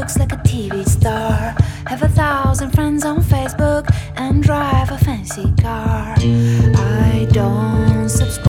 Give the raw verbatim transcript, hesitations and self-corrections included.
looks like a T V star. Have a thousand friends on Facebook and drive a fancy car. I don't subscribe